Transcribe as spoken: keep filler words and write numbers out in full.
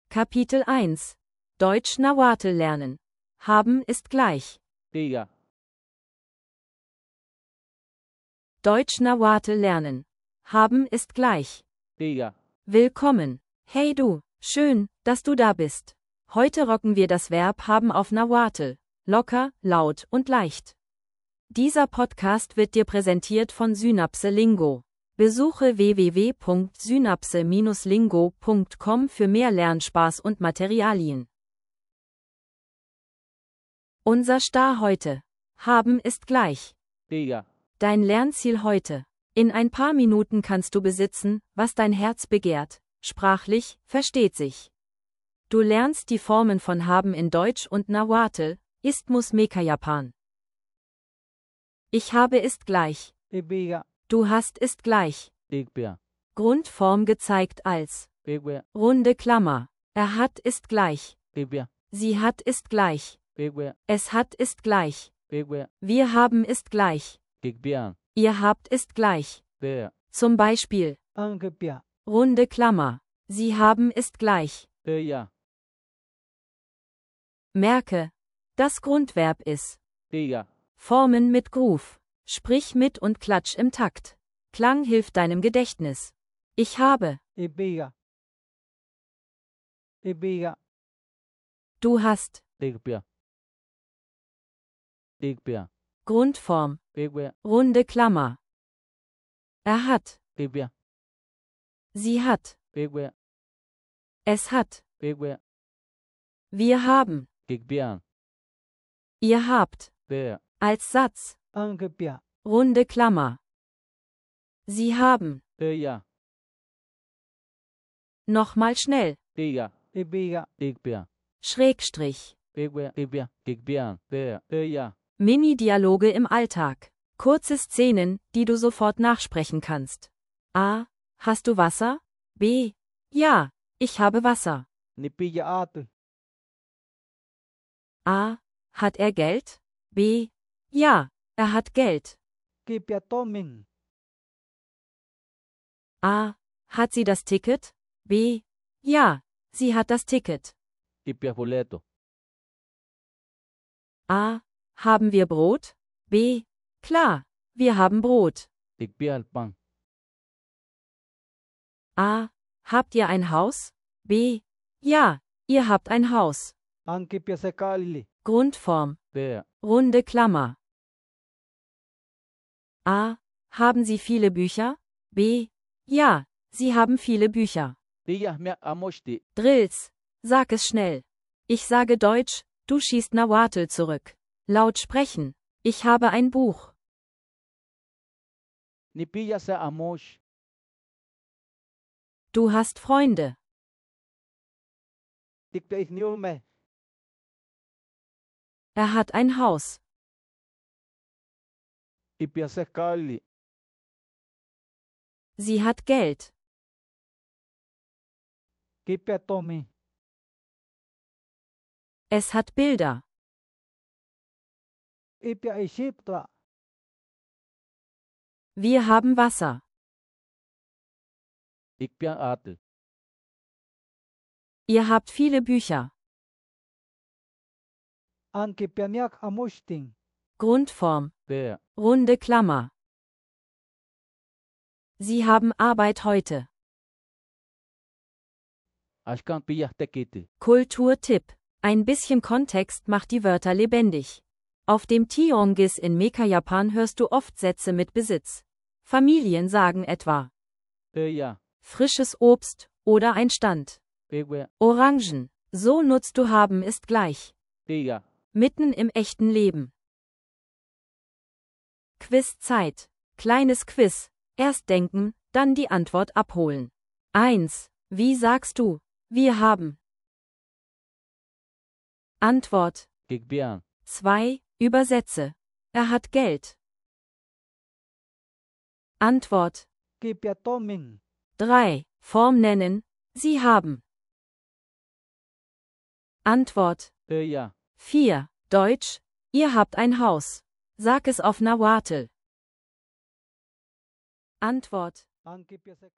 Kapitel eins. Deutsch Nahuatl lernen. Haben ist gleich. Diga. Deutsch Nahuatl lernen. Haben ist gleich. Diga. Willkommen. Hey du, schön, dass du da bist. Heute rocken wir das Verb haben auf Nahuatl. Locker, laut und leicht. Dieser Podcast wird dir präsentiert von Synapse Lingo. Besuche w w w punkt synapse Bindestrich lingo punkt com für mehr Lernspaß und Materialien. Unser Star heute. Haben ist gleich. Diga. Dein Lernziel heute. In ein paar Minuten kannst du besitzen, was dein Herz begehrt. Sprachlich, versteht sich. Du lernst die Formen von haben in Deutsch und Nahuatl, ist muss Meka Japan. Ich habe ist gleich. Diga. Du hast ist gleich. Digbia. Grundform gezeigt als Digbia. runde Klammer. Er hat ist gleich. Digbia. Sie hat ist gleich. Digbia. Es hat ist gleich. Digbia. Wir haben ist gleich. Digbia. Ihr habt ist gleich. Diga. Zum Beispiel. Angepia. Runde Klammer. Sie haben ist gleich. Diga. Merke. Das Grundverb ist. Diga. Formen mit Groove. Sprich mit und klatsch im Takt. Klang hilft deinem Gedächtnis. Ich habe. Digbia. Digbia. Du hast. Digbia. Digbia. Grundform. Digbia. Runde Klammer. Er hat. Digbia. Sie hat. Digbia. Es hat. Digbia. Wir haben. Digbia. Ihr habt. Diga. Als Satz. Angepia. Runde Klammer. Sie haben. Diga. Nochmal schnell. Diga. Digbia. Digbia. Schrägstrich. Digbia. Digbia. Digbia. Diga. Diga. Mini-Dialoge im Alltag. Kurze Szenen, die du sofort nachsprechen kannst. A. Hast du Wasser? B. Ja, ich habe Wasser. Nipilla atul. A. Hat er Geld? B. Ja, er hat Geld. Kipia tomin. A. Hat sie das Ticket? B. Ja, sie hat das Ticket. Kipia boleto. A. Haben wir Brot? B. Klar, wir haben Brot. Digbia el pan. A. Habt ihr ein Haus? B. Ja, ihr habt ein Haus. Ankipia sekalili. Grundform. Diga. Runde Klammer. A. Haben Sie viele Bücher? B. Ja, Sie haben viele Bücher. Diga me amoshti. Drills. Sag es schnell. Ich sage Deutsch, du schießt Nahuatl zurück. Laut sprechen. Ich habe ein Buch. Nipilla se amosh. Du hast Freunde. Dikta isniume. Er hat ein Haus. Ipia sekali. Sie hat Geld. Kipia tomi. Es hat Bilder. Ipia Egypta. Wir haben Wasser. Ikpia atul. Ihr habt viele Bücher. Ankipianiak amoshting. Grundform. Diga. Runde Klammer. Sie haben Arbeit heute. Ashkan pilla tekiti. Kulturtipp. Ein bisschen Kontext macht die Wörter lebendig. Auf dem Tiongis in Meka Japan hörst du oft Sätze mit Besitz. Familien sagen etwa Diga. frisches Obst oder ein Stand. Digbia. Orangen. So nutzt du haben ist gleich. Diga. Mitten im echten Leben. Quizzeit. Kleines Quiz. Erst denken, dann die Antwort abholen. eins. Wie sagst du? Wir haben. Antwort. Digbia. zwei. Übersetze. Er hat Geld. Antwort. Kipia tomin. drei. Form nennen. Sie haben. Antwort. Diga. vier. Deutsch. Ihr habt ein Haus. Sag es auf Nahuatl. Antwort. Ankipia